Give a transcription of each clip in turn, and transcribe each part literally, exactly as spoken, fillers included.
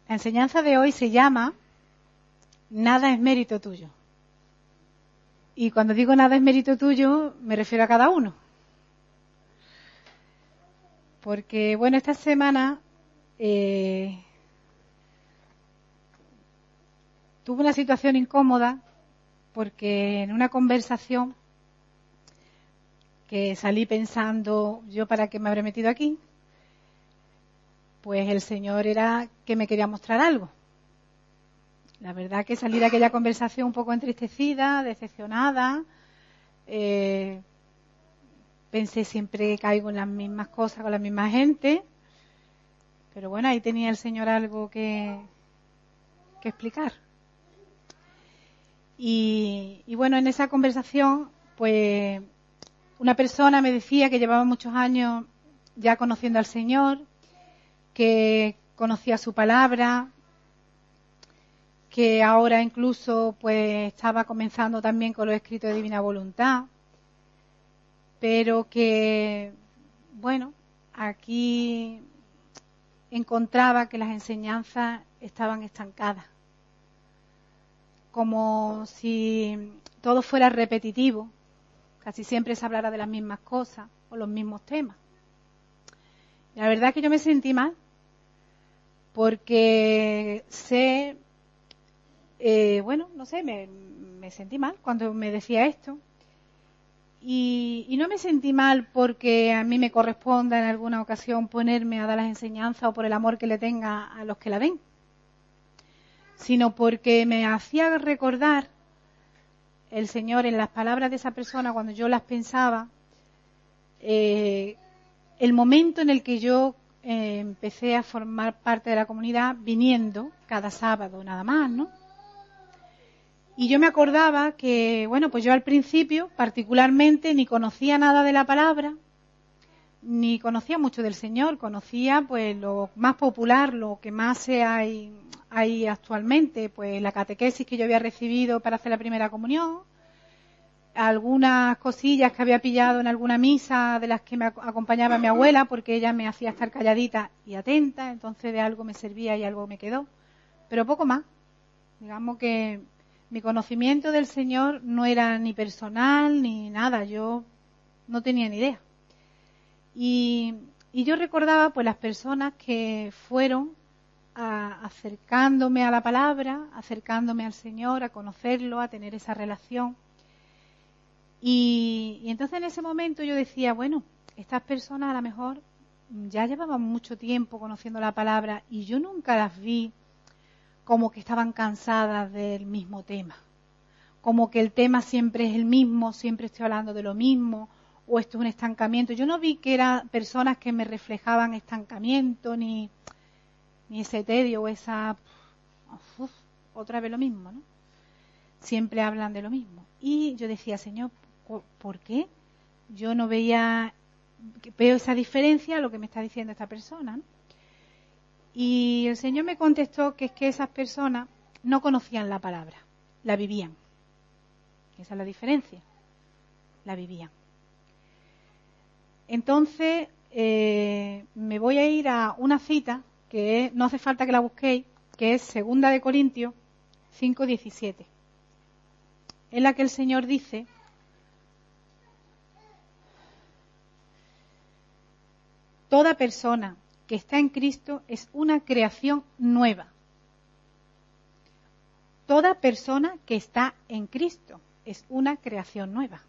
La enseñanza de hoy se llama Nada es mérito tuyo. Y cuando digo nada es mérito tuyo, me refiero a cada uno. Porque, bueno, esta semana eh, tuve una situación incómoda porque en una conversación que salí pensando, ¿yo para qué me habré metido aquí? Pues el Señor era que me quería mostrar algo. La verdad que salí de aquella conversación un poco entristecida, decepcionada. Eh, pensé siempre que caigo en las mismas cosas con la misma gente. Pero bueno, ahí tenía el Señor algo que, que explicar. Y, y bueno, en esa conversación, pues una persona me decía que llevaba muchos años ya conociendo al Señor, que conocía su palabra, que ahora incluso pues estaba comenzando también con los escritos de Divina Voluntad, pero que, bueno, aquí encontraba que las enseñanzas estaban estancadas, como si todo fuera repetitivo, casi siempre se hablara de las mismas cosas o los mismos temas. Y la verdad es que yo me sentí mal, porque sé, eh, bueno, no sé, me, me sentí mal cuando me decía esto. Y, y no me sentí mal porque a mí me corresponda en alguna ocasión ponerme a dar las enseñanzas o por el amor que le tenga a los que la ven, sino porque me hacía recordar el Señor en las palabras de esa persona cuando yo las pensaba, eh, el momento en el que yo eh, empecé a formar parte de la comunidad viniendo cada sábado nada más, ¿no? Y yo me acordaba que, bueno, pues yo al principio particularmente ni conocía nada de la palabra, ni conocía mucho del Señor, conocía pues lo más popular, lo que más se hay, hay actualmente, pues la catequesis que yo había recibido para hacer la primera comunión, algunas cosillas que había pillado en alguna misa de las que me acompañaba mi abuela, porque ella me hacía estar calladita y atenta, entonces de algo me servía y algo me quedó, pero poco más. Digamos que mi conocimiento del Señor no era ni personal ni nada, yo no tenía ni idea. Y, y yo recordaba pues las personas que fueron a, acercándome a la palabra, acercándome al Señor, a conocerlo, a tener esa relación. Y, y entonces en ese momento yo decía, bueno, estas personas a lo mejor ya llevaban mucho tiempo conociendo la palabra y yo nunca las vi como que estaban cansadas del mismo tema, como que el tema siempre es el mismo, siempre estoy hablando de lo mismo, o esto es un estancamiento. Yo no vi que eran personas que me reflejaban estancamiento, ni, ni ese tedio, o esa, uf, otra vez lo mismo, ¿no? Siempre hablan de lo mismo. Y yo decía, Señor, ¿por qué? Yo no veía, veo esa diferencia a lo que me está diciendo esta persona, ¿no? Y el Señor me contestó que es que esas personas no conocían la palabra, la vivían. Esa es la diferencia, la vivían. Entonces, eh, me voy a ir a una cita que es, no hace falta que la busquéis, que es Segunda de Corintios cinco diecisiete, en la que el Señor dice: toda persona que está en Cristo es una creación nueva. Toda persona que está en Cristo es una creación nueva.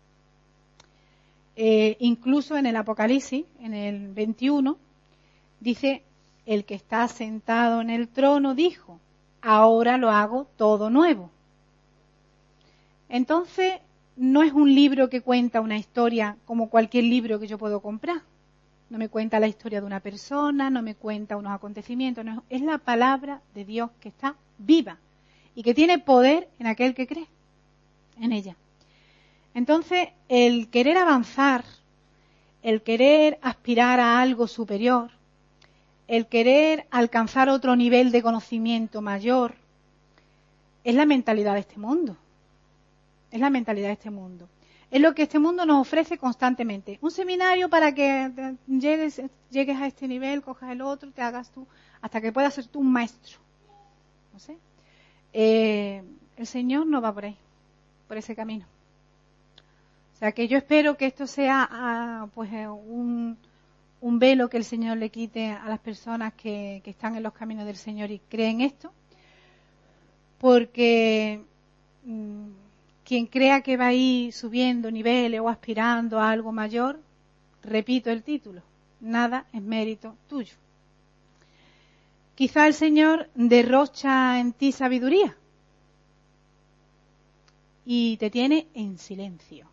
Eh, incluso en el Apocalipsis, en el veintiuno, dice, el que está sentado en el trono dijo, ahora lo hago todo nuevo. Entonces, no es un libro que cuenta una historia como cualquier libro que yo puedo comprar. No me cuenta la historia de una persona, no me cuenta unos acontecimientos, no, es la palabra de Dios que está viva y que tiene poder en aquel que cree en ella. Entonces, el querer avanzar, el querer aspirar a algo superior, el querer alcanzar otro nivel de conocimiento mayor, es la mentalidad de este mundo. Es la mentalidad de este mundo. Es lo que este mundo nos ofrece constantemente. Un seminario para que llegues, llegues a este nivel, cojas el otro, te hagas tú, hasta que puedas ser tú un maestro. No sé. Eh, el Señor no va por ahí, por ese camino. O sea que yo espero que esto sea ah, pues un, un velo que el Señor le quite a las personas que, que están en los caminos del Señor y creen esto, porque mmm, quien crea que va a ir subiendo niveles o aspirando a algo mayor, repito el título, nada es mérito tuyo. Quizá el Señor derrocha en ti sabiduría y te tiene en silencio.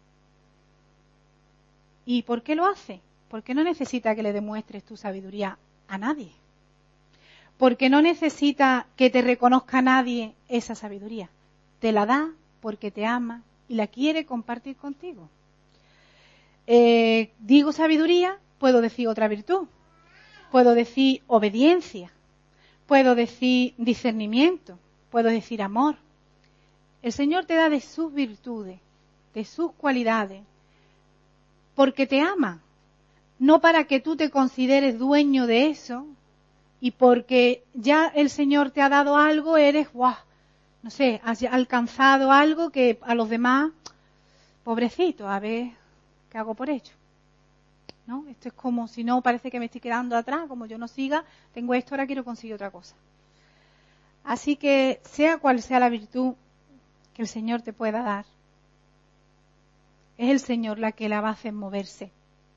¿Y por qué lo hace? Porque no necesita que le demuestres tu sabiduría a nadie. Porque no necesita que te reconozca nadie esa sabiduría. Te la da porque te ama y la quiere compartir contigo. Eh, digo sabiduría, puedo decir otra virtud. Puedo decir obediencia. Puedo decir discernimiento. Puedo decir amor. El Señor te da de sus virtudes, de sus cualidades, porque te ama, no para que tú te consideres dueño de eso y porque ya el Señor te ha dado algo, eres, guau, no sé, has alcanzado algo que a los demás, pobrecito, a ver qué hago por ello. ¿No? Esto es como si no, parece que me estoy quedando atrás, como yo no siga, tengo esto, ahora quiero conseguir otra cosa. Así que sea cual sea la virtud que el Señor te pueda dar, es el Señor la que la va a hacer moverse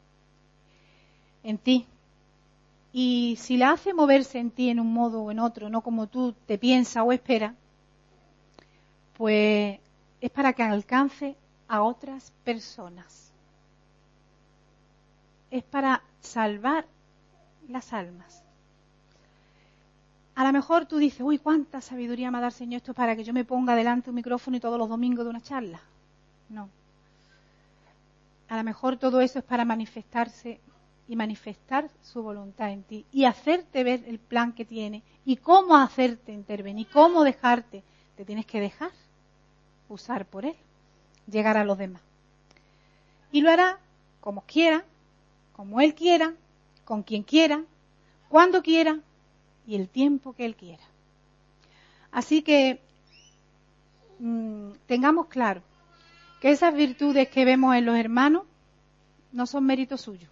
en ti. Y si la hace moverse en ti en un modo o en otro, no como tú te piensas o esperas, pues es para que alcance a otras personas. Es para salvar las almas. A lo mejor tú dices, uy, cuánta sabiduría me va a dar, Señor, esto es para que yo me ponga delante de un micrófono y todos los domingos de una charla. No. A lo mejor todo eso es para manifestarse y manifestar su voluntad en ti y hacerte ver el plan que tiene y cómo hacerte intervenir, cómo dejarte. Te tienes que dejar usar por Él, llegar a los demás. Y lo hará como quiera, como Él quiera, con quien quiera, cuando quiera y el tiempo que Él quiera. Así que mmm, tengamos claro que esas virtudes que vemos en los hermanos no son mérito suyo.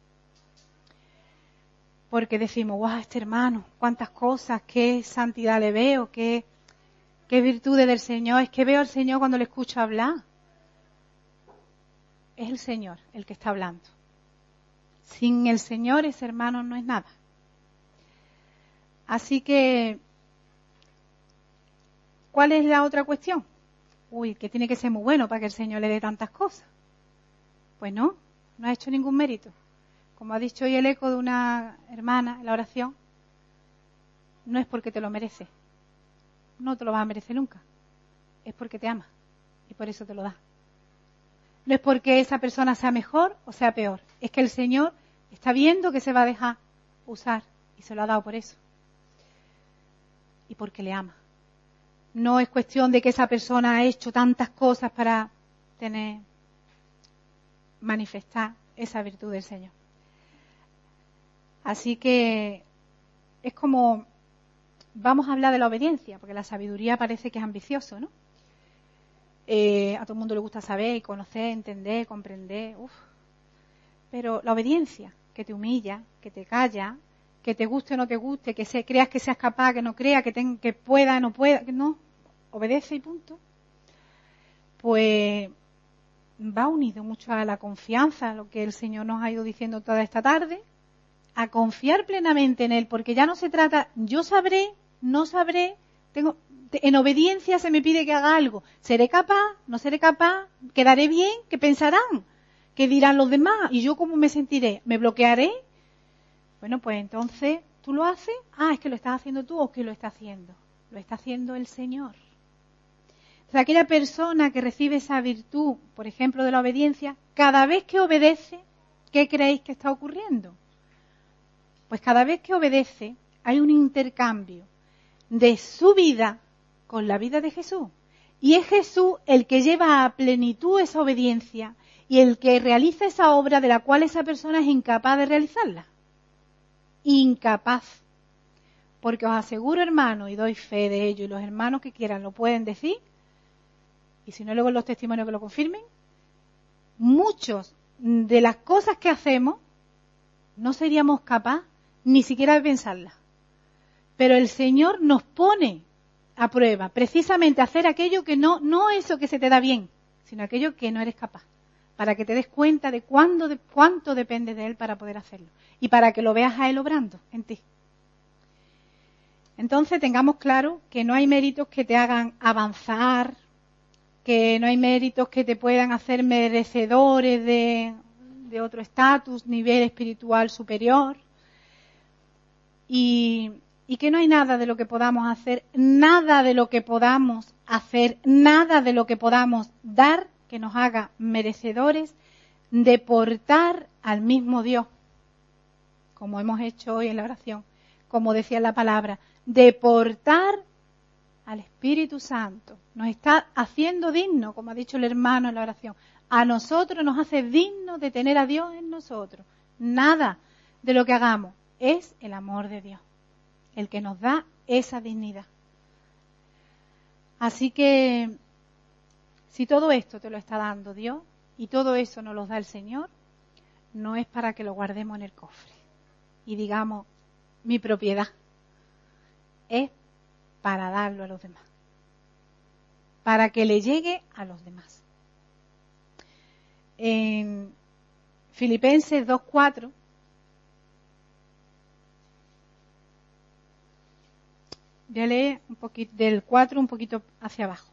Porque decimos, guau, este hermano, cuántas cosas, qué santidad le veo, qué, qué virtudes del Señor. Es que veo al Señor cuando le escucho hablar. Es el Señor el que está hablando. Sin el Señor ese hermano no es nada. Así que, ¿cuál es la otra cuestión? Uy, que tiene que ser muy bueno para que el Señor le dé tantas cosas. Pues no, no ha hecho ningún mérito. Como ha dicho hoy el eco de una hermana en la oración, no es porque te lo mereces. No te lo vas a merecer nunca. Es porque te ama y por eso te lo da. No es porque esa persona sea mejor o sea peor. Es que el Señor está viendo que se va a dejar usar y se lo ha dado por eso. Y porque le ama. No es cuestión de que esa persona ha hecho tantas cosas para tener, manifestar esa virtud del Señor. Así que es como, vamos a hablar de la obediencia, porque la sabiduría parece que es ambicioso, ¿no? Eh, a todo el mundo le gusta saber, conocer, entender, comprender, uf. Pero la obediencia, que te humilla, que te calla, que te guste o no te guste, que se, creas que seas capaz, que no creas, que, ten, que pueda, no pueda, que no, obedece y punto. Pues va unido mucho a la confianza, lo que el Señor nos ha ido diciendo toda esta tarde, a confiar plenamente en Él, porque ya no se trata, yo sabré, no sabré, tengo, en obediencia se me pide que haga algo, seré capaz, no seré capaz, quedaré bien, ¿qué pensarán? ¿Qué dirán los demás? ¿Y yo cómo me sentiré? ¿Me bloquearé? Bueno, pues entonces, ¿tú lo haces? Ah, es que lo estás haciendo tú o que lo está haciendo. Lo está haciendo el Señor. O sea, aquella persona que recibe esa virtud, por ejemplo, de la obediencia, cada vez que obedece, ¿qué creéis que está ocurriendo? Pues cada vez que obedece hay un intercambio de su vida con la vida de Jesús. Y es Jesús el que lleva a plenitud esa obediencia y el que realiza esa obra de la cual esa persona es incapaz de realizarla. Incapaz. Porque os aseguro, hermanos, y doy fe de ello, y los hermanos que quieran lo pueden decir, y si no luego los testimonios que lo confirmen, muchos de las cosas que hacemos no seríamos capaces ni siquiera de pensarlas. Pero el Señor nos pone a prueba, precisamente hacer aquello que no, no eso que se te da bien, sino aquello que no eres capaz, para que te des cuenta de, cuándo, de cuánto depende de Él para poder hacerlo, y para que lo veas a Él obrando en ti. Entonces tengamos claro que no hay méritos que te hagan avanzar, que no hay méritos que te puedan hacer merecedores de, de otro estatus, nivel espiritual superior, y, y que no hay nada de lo que podamos hacer, nada de lo que podamos hacer, nada de lo que podamos dar que nos haga merecedores de portar al mismo Dios, como hemos hecho hoy en la oración, como decía la palabra, de portar al Espíritu Santo. Nos está haciendo digno, como ha dicho el hermano en la oración. A nosotros nos hace digno de tener a Dios en nosotros. Nada de lo que hagamos es el amor de Dios, el que nos da esa dignidad. Así que, si todo esto te lo está dando Dios y todo eso nos lo da el Señor, no es para que lo guardemos en el cofre y digamos, mi propiedad. Es para darlo a los demás, para que le llegue a los demás. En Filipenses dos cuatro, voy a leer un poquito, del cuatro un poquito hacia abajo.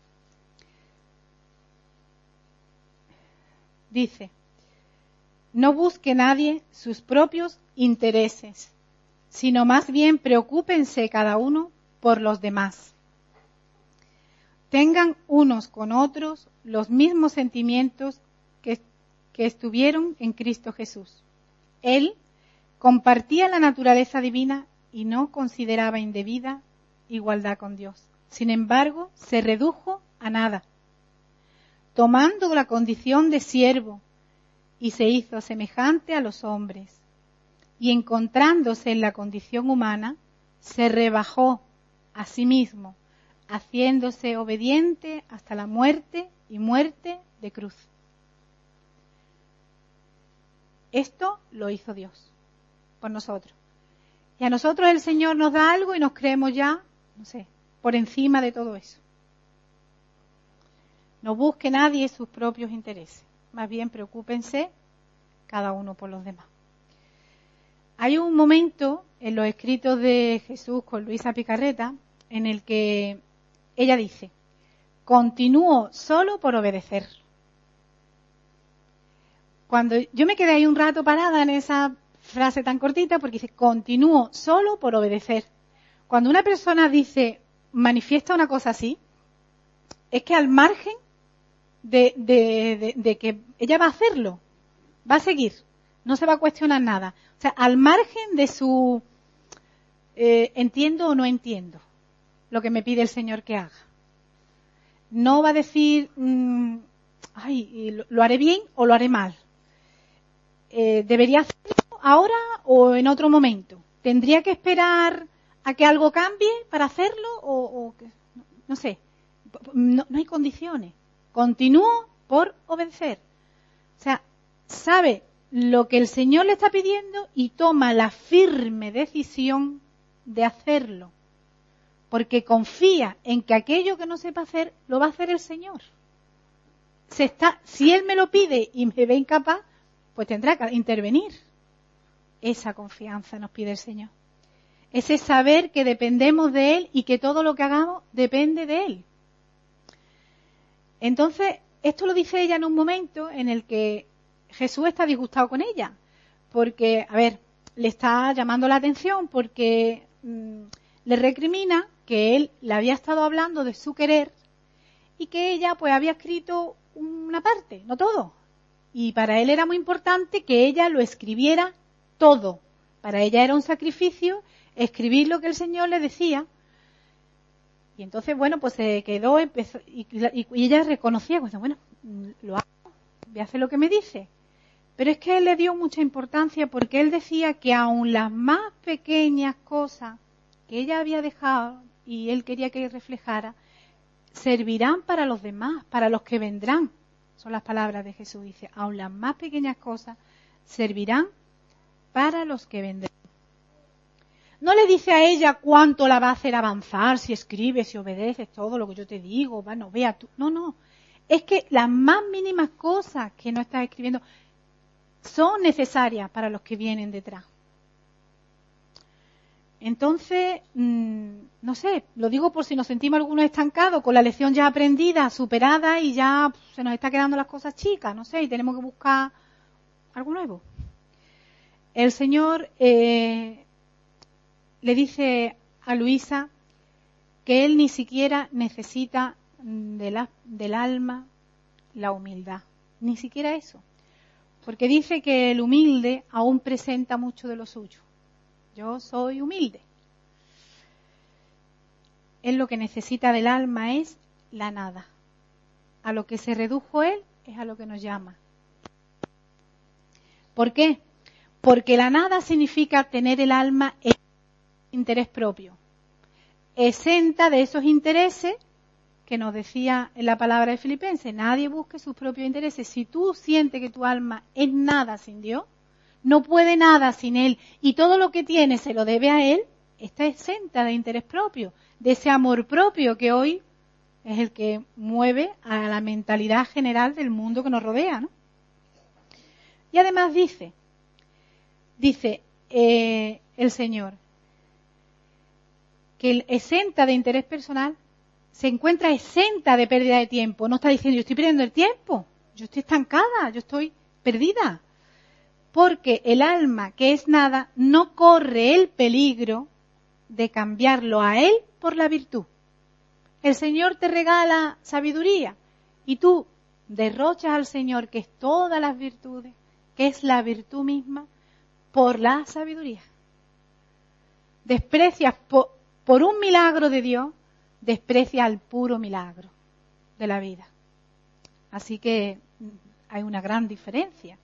Dice, no busque nadie sus propios intereses, sino más bien preocúpense cada uno por los demás. Tengan unos con otros los mismos sentimientos que, que estuvieron en Cristo Jesús. Él compartía la naturaleza divina y no consideraba indebida igualdad con Dios. Sin embargo, se redujo a nada, tomando la condición de siervo, y se hizo semejante a los hombres. Y encontrándose en la condición humana, se rebajó a sí mismo, haciéndose obediente hasta la muerte y muerte de cruz. Esto lo hizo Dios por nosotros. Y a nosotros el Señor nos da algo y nos creemos ya, no sé, por encima de todo eso. No busque nadie sus propios intereses. Más bien preocúpense cada uno por los demás. Hay un momento en los escritos de Jesús con Luisa Picarreta en el que ella dice, continúo solo por obedecer. Cuando yo me quedé ahí un rato parada en esa frase tan cortita porque dice, continúo solo por obedecer. Cuando una persona dice, manifiesta una cosa así, es que al margen de, de, de, de que ella va a hacerlo, va a seguir, no se va a cuestionar nada. O sea, al margen de su eh, entiendo o no entiendo lo que me pide el Señor que haga. No va a decir, mmm, ay, lo, lo haré bien o lo haré mal. Eh, ¿Debería hacerlo ahora o en otro momento? ¿Tendría que esperar a que algo cambie para hacerlo? O, o no, no sé, no, no hay condiciones. Continúo por obedecer. O sea, sabe lo que el Señor le está pidiendo y toma la firme decisión de hacerlo. Porque confía en que aquello que no sepa hacer, lo va a hacer el Señor. Se está, si Él me lo pide y me ve incapaz, pues tendrá que intervenir. Esa confianza nos pide el Señor. Ese saber que dependemos de Él y que todo lo que hagamos depende de Él. Entonces, esto lo dice ella en un momento en el que Jesús está disgustado con ella. Porque, a ver, le está llamando la atención porque mmm, le recrimina que Él le había estado hablando de su querer y que ella pues había escrito una parte, no todo. Y para Él era muy importante que ella lo escribiera todo. Para ella era un sacrificio escribir lo que el Señor le decía. Y entonces, bueno, pues se quedó, empezó, y, y, y ella reconocía, pues, bueno, lo hago, voy a hacer lo que me dice. Pero es que él le dio mucha importancia porque él decía que aun las más pequeñas cosas que ella había dejado y él quería que reflejara, servirán para los demás, para los que vendrán. Son las palabras de Jesús. Dice, aun las más pequeñas cosas servirán para los que vendrán. No le dice a ella cuánto la va a hacer avanzar, si escribes, si obedeces, todo lo que yo te digo, bueno, vea tú. No, no. Es que las más mínimas cosas que no estás escribiendo son necesarias para los que vienen detrás. Entonces, mmm, no sé, lo digo por si nos sentimos algunos estancados, con la lección ya aprendida, superada y ya pff, se nos está quedando las cosas chicas, no sé, y tenemos que buscar algo nuevo. El Señor eh, le dice a Luisa que Él ni siquiera necesita de la, del alma la humildad, ni siquiera eso. Porque dice que el humilde aún presenta mucho de lo suyo. Yo soy humilde. Él lo que necesita del alma es la nada. A lo que se redujo él es a lo que nos llama. ¿Por qué? Porque la nada significa tener el alma en interés propio, exenta de esos intereses que nos decía en la palabra de Filipenses, nadie busque sus propios intereses. Si tú sientes que tu alma es nada sin Dios, no puede nada sin Él, y todo lo que tiene se lo debe a Él, está exenta de interés propio, de ese amor propio que hoy es el que mueve a la mentalidad general del mundo que nos rodea, ¿no? Y además dice, dice eh, el Señor, que el exenta de interés personal se encuentra exenta de pérdida de tiempo. No está diciendo, yo estoy perdiendo el tiempo, yo estoy estancada, yo estoy perdida. Porque el alma, que es nada, no corre el peligro de cambiarlo a Él por la virtud. El Señor te regala sabiduría y tú derrochas al Señor, que es todas las virtudes, que es la virtud misma, por la sabiduría. Desprecias por, por un milagro de Dios, desprecia al puro milagro de la vida. Así que hay una gran diferencia.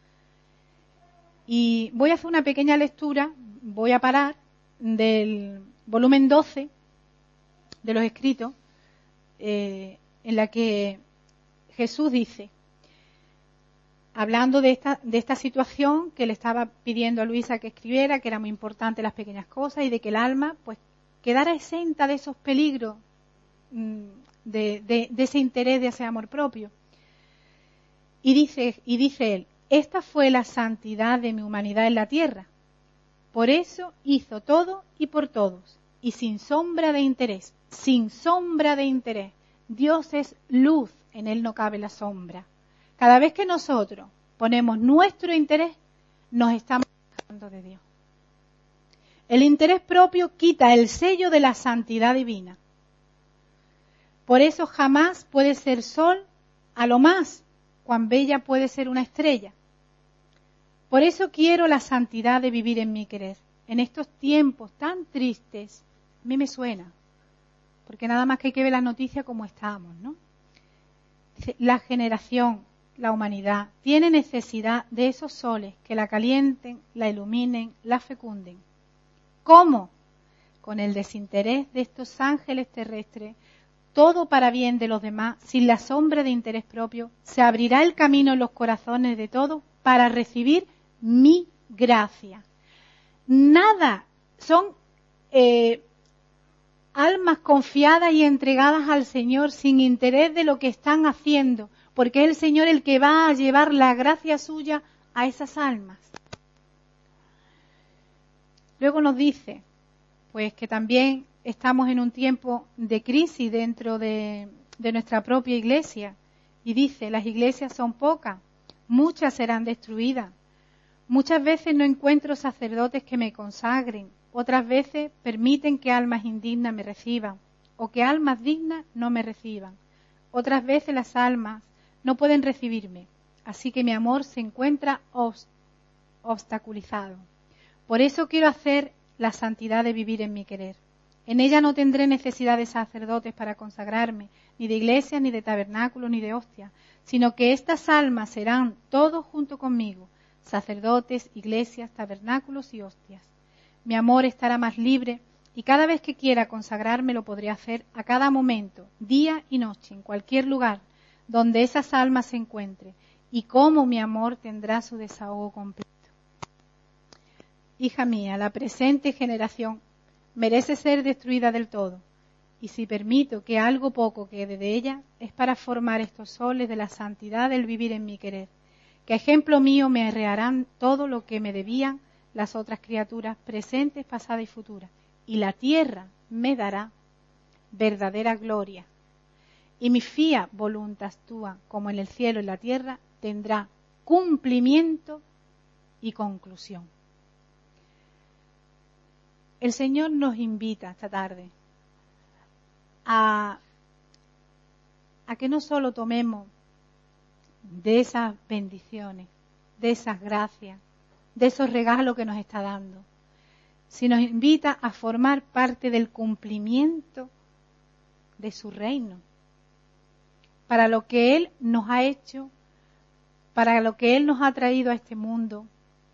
Y voy a hacer una pequeña lectura, voy a parar, del volumen doce de los escritos, eh, en la que Jesús dice, hablando de esta, de esta situación que le estaba pidiendo a Luisa que escribiera, que era muy importante las pequeñas cosas y de que el alma pues quedara exenta de esos peligros, de, de, de ese interés, de ese amor propio. Y dice, y dice él, esta fue la santidad de mi humanidad en la tierra. Por eso hizo todo y por todos, y sin sombra de interés, sin sombra de interés. Dios es luz, en Él no cabe la sombra. Cada vez que nosotros ponemos nuestro interés, nos estamos alejando de Dios. El interés propio quita el sello de la santidad divina. Por eso jamás puede ser sol, a lo más, cuán bella puede ser una estrella. Por eso quiero la santidad de vivir en mi querer. En estos tiempos tan tristes, a mí me suena, porque nada más que hay que ver las noticias como estamos, ¿no? La generación, la humanidad, tiene necesidad de esos soles que la calienten, la iluminen, la fecunden. ¿Cómo? Con el desinterés de estos ángeles terrestres, todo para bien de los demás, sin la sombra de interés propio, se abrirá el camino en los corazones de todos para recibir mi gracia. Nada, son eh, almas confiadas y entregadas al Señor sin interés de lo que están haciendo, porque es el Señor el que va a llevar la gracia suya a esas almas. Luego nos dice, pues que también estamos en un tiempo de crisis dentro de, de nuestra propia iglesia, y dice, las iglesias son pocas, muchas serán destruidas. Muchas veces no encuentro sacerdotes que me consagren, otras veces permiten que almas indignas me reciban, o que almas dignas no me reciban. Otras veces las almas no pueden recibirme, así que mi amor se encuentra obst- obstaculizado. Por eso quiero hacer la santidad de vivir en mi querer. En ella no tendré necesidad de sacerdotes para consagrarme, ni de iglesias, ni de tabernáculos, ni de hostias, sino que estas almas serán todos junto conmigo, sacerdotes, iglesias, tabernáculos y hostias. Mi amor estará más libre y cada vez que quiera consagrarme lo podré hacer a cada momento, día y noche, en cualquier lugar donde esas almas se encuentren, y cómo mi amor tendrá su desahogo completo. Hija mía, la presente generación merece ser destruida del todo, y si permito que algo poco quede de ella, es para formar estos soles de la santidad del vivir en mi querer, que a ejemplo mío me arrearán todo lo que me debían las otras criaturas presentes, pasadas y futuras, y la tierra me dará verdadera gloria, y mi fía voluntas tua, como en el cielo y la tierra, tendrá cumplimiento y conclusión. El Señor nos invita esta tarde a, a que no solo tomemos de esas bendiciones, de esas gracias, de esos regalos que nos está dando, sino nos invita a formar parte del cumplimiento de su reino, para lo que Él nos ha hecho, para lo que Él nos ha traído a este mundo.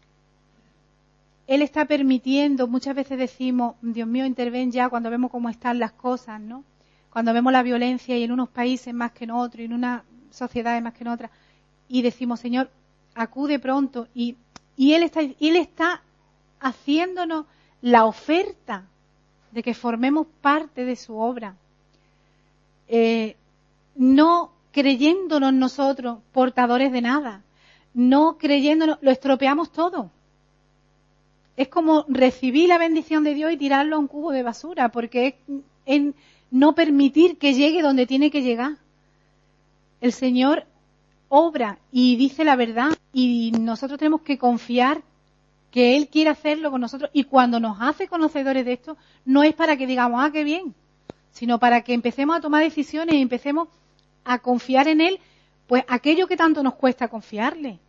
Él está permitiendo, muchas veces decimos, Dios mío, interven ya cuando vemos cómo están las cosas, ¿no? Cuando vemos la violencia y en unos países más que en otros, y en unas sociedades más que en otras, y decimos, Señor, acude pronto. Y, y Él está, Él está haciéndonos la oferta de que formemos parte de su obra. Eh, no creyéndonos nosotros portadores de nada, no creyéndonos, lo estropeamos todo. Es como recibir la bendición de Dios y tirarlo a un cubo de basura, porque es en no permitir que llegue donde tiene que llegar. El Señor obra y dice la verdad, y nosotros tenemos que confiar que Él quiere hacerlo con nosotros, y cuando nos hace conocedores de esto, no es para que digamos, ah, qué bien, sino para que empecemos a tomar decisiones y empecemos a confiar en Él, pues aquello que tanto nos cuesta confiarle.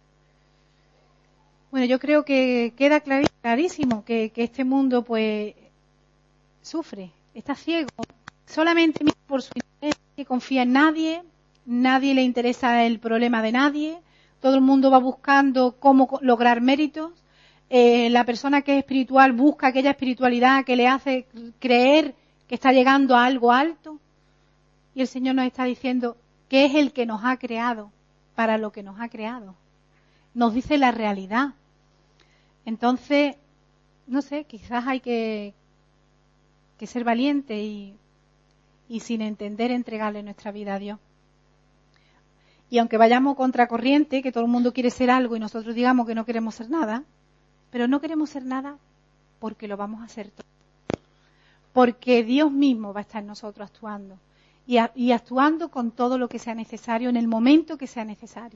Bueno, yo creo que queda clarísimo que, que este mundo pues sufre, está ciego, solamente por su interés, que confía en nadie, nadie le interesa el problema de nadie, todo el mundo va buscando cómo lograr méritos, eh, la persona que es espiritual busca aquella espiritualidad que le hace creer que está llegando a algo alto, y el Señor nos está diciendo que es el que nos ha creado para lo que nos ha creado, nos dice la realidad. Entonces, no sé, quizás hay que, que ser valiente y, y sin entender entregarle nuestra vida a Dios. Y aunque vayamos contracorriente, que todo el mundo quiere ser algo y nosotros digamos que no queremos ser nada, pero no queremos ser nada porque lo vamos a hacer todo. Porque Dios mismo va a estar en nosotros actuando y, a, y actuando con todo lo que sea necesario en el momento que sea necesario.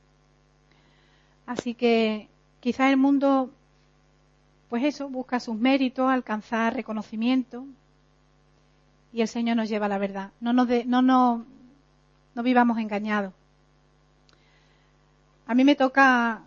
Así que quizás el mundo, pues eso, busca sus méritos, alcanzar reconocimiento, y el Señor nos lleva a la verdad. No nos de, no, no, no vivamos engañados. A mí me toca,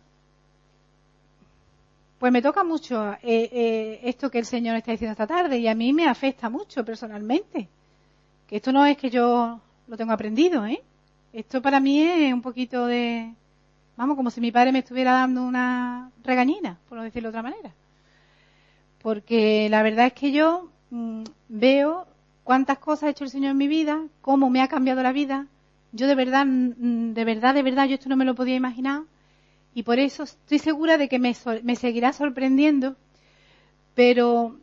pues me toca mucho eh, eh, esto que el Señor está diciendo esta tarde, y a mí me afecta mucho personalmente. Que esto no es que yo lo tengo aprendido, ¿eh? Esto para mí es un poquito de, vamos, como si mi padre me estuviera dando una regañina, por no decirlo de otra manera. Porque la verdad es que yo mmm, veo cuántas cosas ha hecho el Señor en mi vida, cómo me ha cambiado la vida. Yo de verdad, de verdad, de verdad, yo esto no me lo podía imaginar. Y por eso estoy segura de que me, me seguirá sorprendiendo. Pero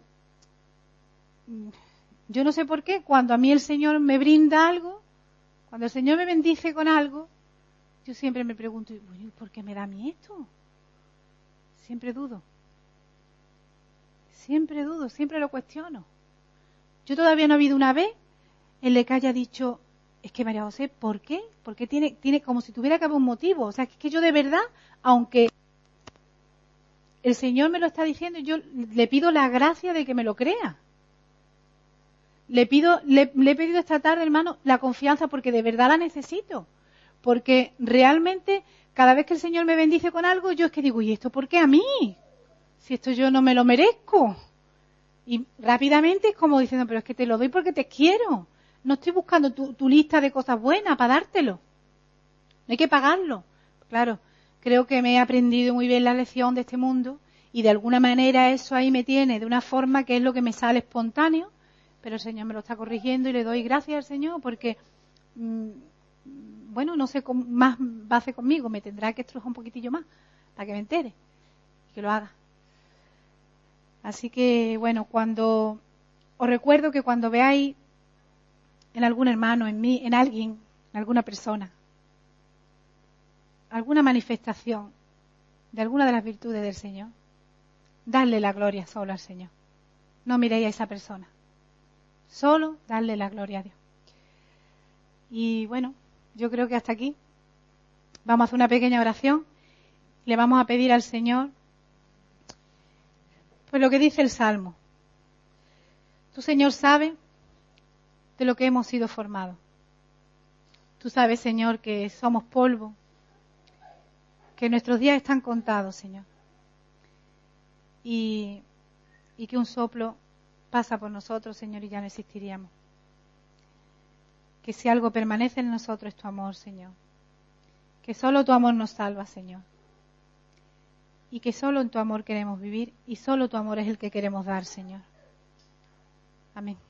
yo no sé por qué, cuando a mí el Señor me brinda algo, cuando el Señor me bendice con algo, yo siempre me pregunto, bueno, ¿por qué me da a mí esto? Siempre dudo. Siempre dudo, siempre lo cuestiono. Yo todavía no he habido una vez en la que haya dicho, es que María José, ¿por qué? Porque tiene, tiene como si tuviera que haber un motivo. O sea, es que yo de verdad, aunque el Señor me lo está diciendo, yo le pido la gracia de que me lo crea. Le pido, le, le he pedido esta tarde, hermano, la confianza, porque de verdad la necesito. Porque realmente, cada vez que el Señor me bendice con algo, yo es que digo, ¿y esto por qué a mí? Si esto yo no me lo merezco. Y rápidamente es como diciendo, pero es que te lo doy porque te quiero. No estoy buscando tu, tu lista de cosas buenas para dártelo. No hay que pagarlo. Claro, creo que me he aprendido muy bien la lección de este mundo y de alguna manera eso ahí me tiene de una forma que es lo que me sale espontáneo, pero el Señor me lo está corrigiendo y le doy gracias al Señor porque, mmm, bueno, no sé cómo más va a hacer conmigo, me tendrá que estrujar un poquitillo más para que me entere y que lo haga. Así que, bueno, cuando os recuerdo que cuando veáis en algún hermano, en mí, en alguien, en alguna persona, alguna manifestación de alguna de las virtudes del Señor, dadle la gloria solo al Señor. No miréis a esa persona. Solo darle la gloria a Dios. Y bueno, yo creo que hasta aquí. Vamos a hacer una pequeña oración. Le vamos a pedir al Señor, pues lo que dice el Salmo. Tú, Señor, sabes de lo que hemos sido formados. Tú sabes, Señor, que somos polvo, que nuestros días están contados, Señor. Y, y que un soplo pasa por nosotros, Señor, y ya no existiríamos. Que si algo permanece en nosotros es tu amor, Señor. Que solo tu amor nos salva, Señor. Y que solo en tu amor queremos vivir y solo tu amor es el que queremos dar, Señor. Amén.